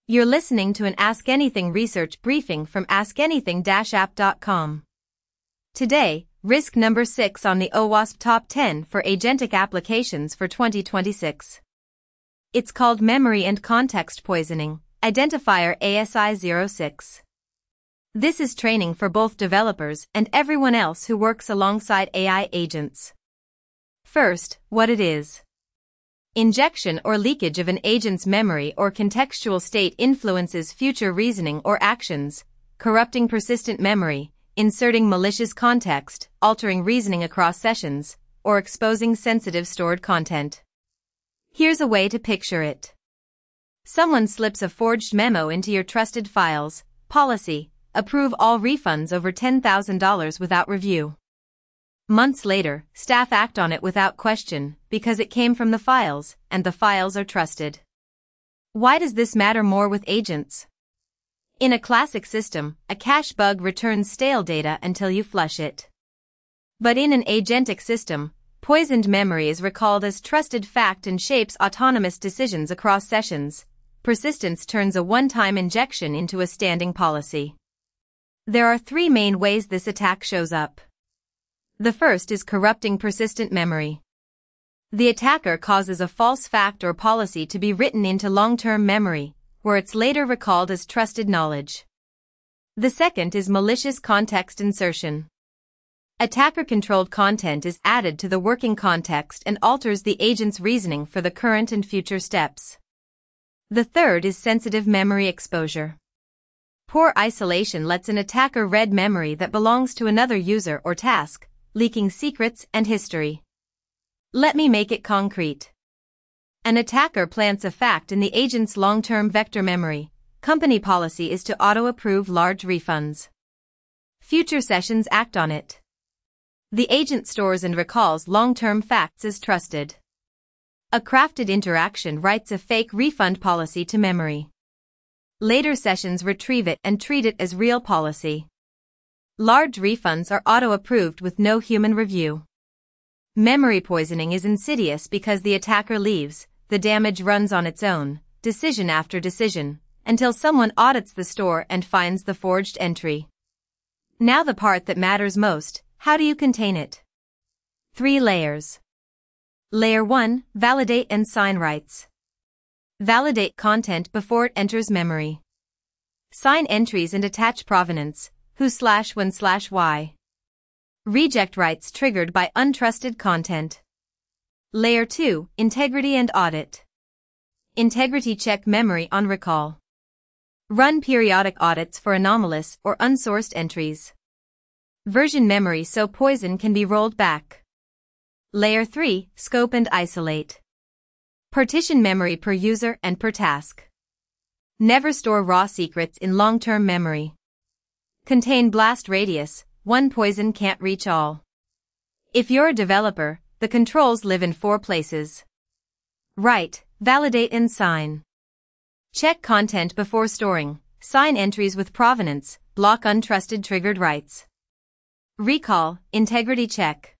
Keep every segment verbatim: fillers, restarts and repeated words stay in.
You're listening to an Ask Anything research briefing from ask anything dash app dot com. Today, risk number six on the OWASP Top ten for Agentic Applications for twenty twenty-six. It's called Memory and Context Poisoning, Identifier A S I zero six. This is training for both developers and everyone else who works alongside A I agents. First, what it is. Injection or leakage of an agent's memory or contextual state influences future reasoning or actions, corrupting persistent memory, inserting malicious context, altering reasoning across sessions, or exposing sensitive stored content. Here's a way to picture it. Someone slips a forged memo into your trusted files, policy, approve all refunds over ten thousand dollars without review. Months later, staff act on it without question, because it came from the files, and the files are trusted. Why does this matter more with agents? In a classic system, a cache bug returns stale data until you flush it. But in an agentic system, poisoned memory is recalled as trusted fact and shapes autonomous decisions across sessions. Persistence turns a one-time injection into a standing policy. There are three main ways this attack shows up. The first is corrupting persistent memory. The attacker causes a false fact or policy to be written into long-term memory, where it's later recalled as trusted knowledge. The second is malicious context insertion. Attacker-controlled content is added to the working context and alters the agent's reasoning for the current and future steps. The third is sensitive memory exposure. Poor isolation lets an attacker read memory that belongs to another user or task, leaking secrets and history. Let me make it concrete. An attacker plants a fact in the agent's long-term vector memory. Company policy is to auto-approve large refunds. Future sessions act on it. The agent stores and recalls long-term facts as trusted. A crafted interaction writes a fake refund policy to memory. Later sessions retrieve it and treat it as real policy. Large refunds are auto-approved with no human review. Memory poisoning is insidious because the attacker leaves, the damage runs on its own, decision after decision, until someone audits the store and finds the forged entry. Now the part that matters most, how do you contain it? Three layers. Layer one, validate and sign writes. Validate content before it enters memory. Sign entries and attach provenance. Who slash when slash why. Reject writes triggered by untrusted content. Layer two, integrity and audit. Integrity check memory on recall. Run periodic audits for anomalous or unsourced entries. Version memory so poison can be rolled back. Layer three, scope and isolate. Partition memory per user and per task. Never store raw secrets in long-term memory. Contain blast radius, one poison can't reach all. If you're a developer, the controls live in four places. Write, validate and sign. Check content before storing, sign entries with provenance, block untrusted triggered writes. Recall, integrity check.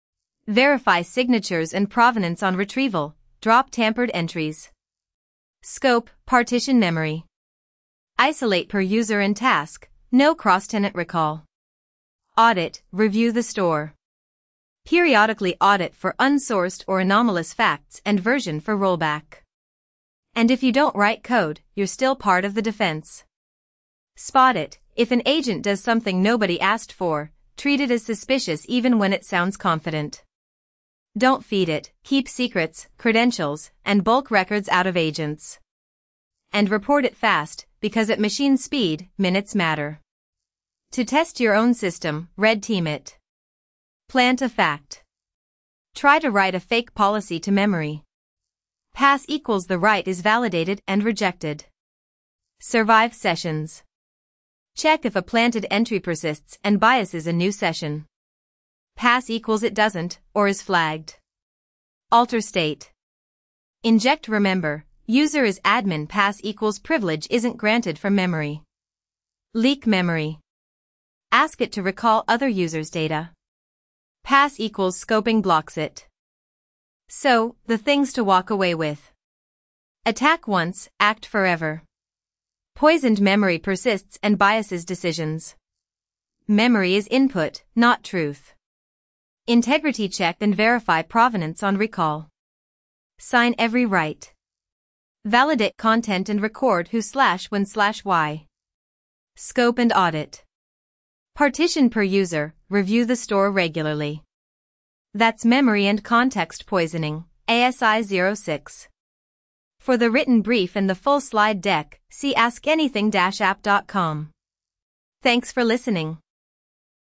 Verify signatures and provenance on retrieval, drop tampered entries. Scope, partition memory. Isolate per user and task. No cross-tenant recall. Audit, review the store. Periodically audit for unsourced or anomalous facts and version for rollback. And if you don't write code, you're still part of the defense. Spot it. If an agent does something nobody asked for, treat it as suspicious even when it sounds confident. Don't feed it, keep secrets, credentials, and bulk records out of agents. And report it fast, because at machine speed, minutes matter. To test your own system, red team it. Plant a fact. Try to write a fake policy to memory. Pass equals the write is validated and rejected. Survive sessions. Check if a planted entry persists and biases a new session. Pass equals it doesn't, or is flagged. Alter state. Inject remember. User is admin pass equals privilege isn't granted from memory. Leak memory. Ask it to recall other users' data. Pass equals scoping blocks it. So, the things to walk away with. Attack once, act forever. Poisoned memory persists and biases decisions. Memory is input, not truth. Integrity check and verify provenance on recall. Sign every write. Validate content and record who slash when slash why. Scope and audit. Partition per user, review the store regularly. That's memory and context poisoning, A S I zero six. For the written brief and the full slide deck, see ask anything dash app dot com. Thanks for listening.